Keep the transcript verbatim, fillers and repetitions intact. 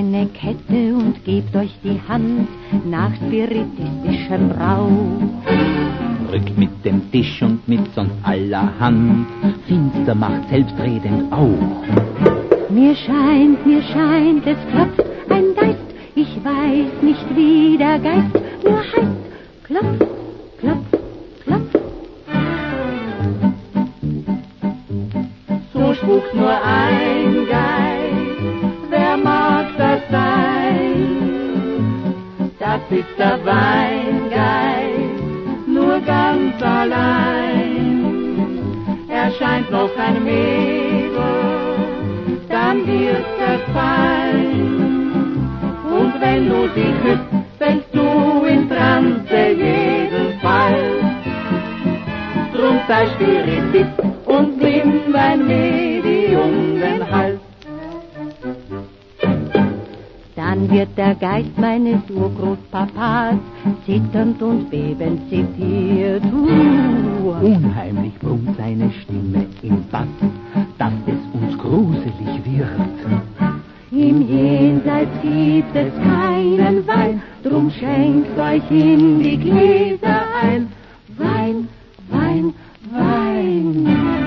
eine Kette und gebt euch die Hand nach spiritistischem Brauch. Rückt mit dem Tisch und mit sonst allerhand, finster macht selbstredend auch. Mir scheint, mir scheint, es klopft ein Geist, ich weiß nicht wie der Geist nur heißt. Klopf, klopf, klopf. So spukt nur ein Geist, wer mag das sein? Das ist der Weingeist, nur ganz allein. Erscheint noch ein Mädel, dann wird es fein. Und wenn du sie küsst, fällst du in Trance jedenfalls. Drum sei Spiritist und nimm dein Medium den Hals. Dann wird der Geist meines Urgroßpapas zitternd und bebend zitiert. Uh. Unheimlich brummt seine Stimme im Bass, dass es uns gruselig wird. Im Jenseits gibt es keinen Wein, drum schenkt euch in die Gläser ein. Wein, Wein, Wein.